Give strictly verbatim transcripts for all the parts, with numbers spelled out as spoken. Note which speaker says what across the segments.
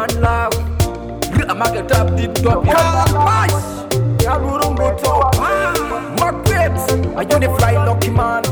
Speaker 1: one love. I'm a get up deep top. Nice. Yarurungo top. Market. I do the fly lucky man.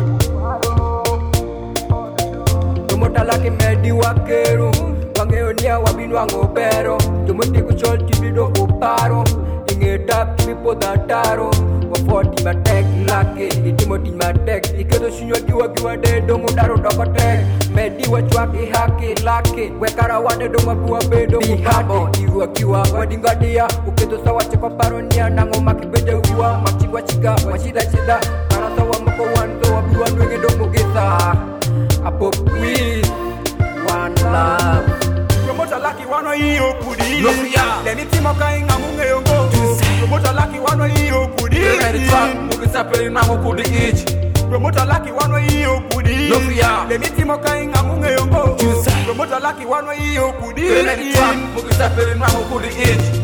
Speaker 1: Tumota laki medi wakeru. Wangeonia wabinu wangopero. Tumuti kuchol tibido kuparo. Inge tap tibipo dataro. Wafoti matek laki. Itimoti matek. Ikedo shinyo kiwa kiwa de dongo daro dokotek. Medi wachwaki haki laki. Wekara wane dongo buwa bedo kupati. Iwa kiwa wadingadia. Ukedo sawa chekwa paronia. Nango makibede uwa. Machigwa chiga. Washida shida. Karasa wa mko wando. Wabiwa nwenge dongo gita. Apo please. One love. Promoter lucky wano iyo kudi. Leni timo kainga munge yongo. Promoter lucky wano iyo kudi. Mugisa peri na mukudi ichi. Promoter lucky wano iyo kudi. Leni timo kainga munge yongo. Promoter lucky wano iyo kudi. Mugisa peri na mukudi ichi.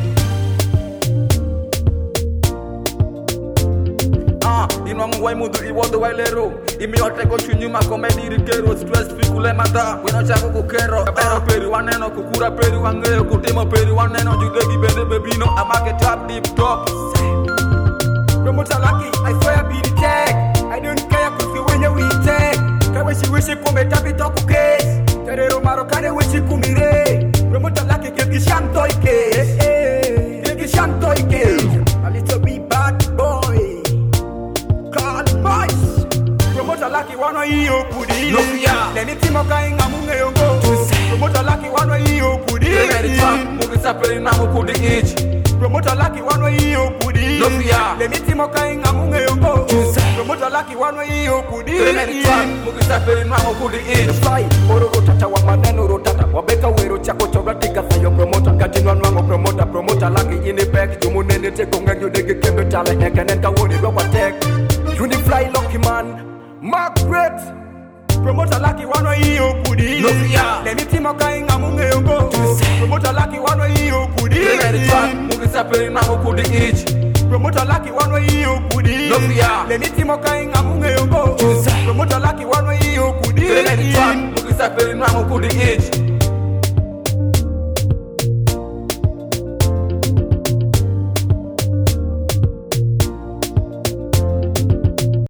Speaker 1: Inwa mwa mudu iwodo wailero. Imi oteko chunyuma komedi rikero. Stress free kule mata. Wino chako kukero. Pero peri waneno kukura peri wangeyo. Kutimo peri waneno judegi bende bebino. Amake tap deep top. Promoter lucky, I swear be the tag. I don't care cause when you we tag. Kaweshi wishi kumbe tapi toku case. Terero maro kane wishi kumire. Promoter lucky kegi shanto ike. Kegi shanto ike. A little bit bad boy. Promoter lucky wano iyo kudi. Leni timo kainga munge yongo. Promoter lucky wano iyo kudi. Mugisa peri na mukudi ichi. Promoter lucky wano iyo kudi. Leni timo kainga munge yongo. Promoter lucky wano iyo kudi. Mugisa peri na mukudi ichi. Fai oro rotata wa maneno rotata. Wabeka wero chako choratika sayo promoter. Katinwa nwango promoter. Promoter lucky in the back. Jumunene teko nganyo dege kembe tale. Ekenenka woni roba tek. Unifly lucky man. Margaret. Promoter lucky wano iyo kudi. Leni timo kainga munge yongo. Promoter lucky wano iyo kudi. Mugisa peri na mukudi ichi. Promoter lucky wano iyo kudi. Leni timo kainga munge yongo. Promoter lucky wano iyo kudi. Mugisa peri na mukudi ichi.